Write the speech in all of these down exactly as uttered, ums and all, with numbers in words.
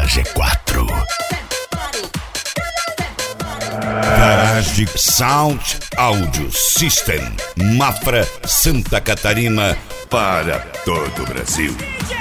da G quatro. Garage Sound Audio System, Mafra, Santa Catarina, para todo o Brasil.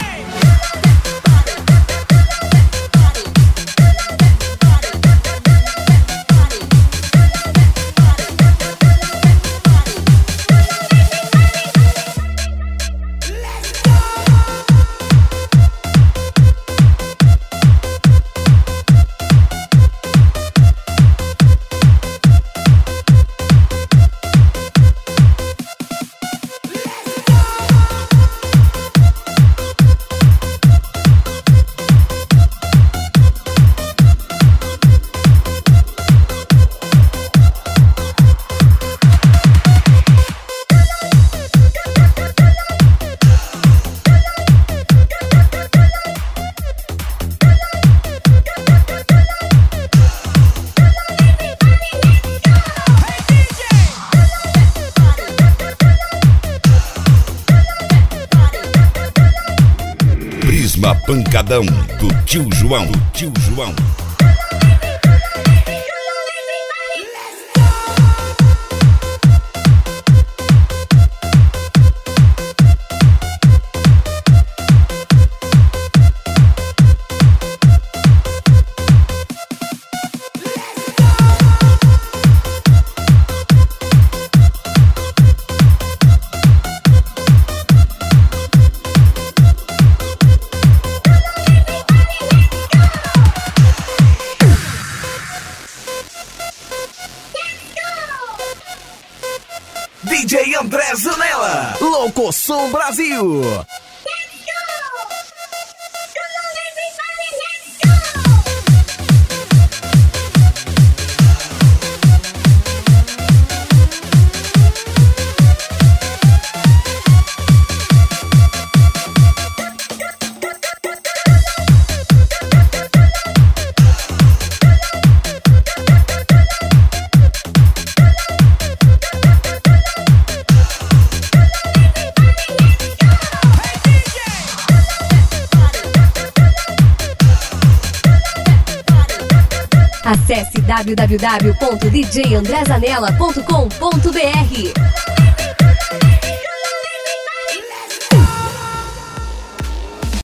Prisma Pancadão do Tio João, do Tio João. D J André Zanella, Locoção Brasil. Acesse w w w ponto d j andré zanella ponto com ponto b r.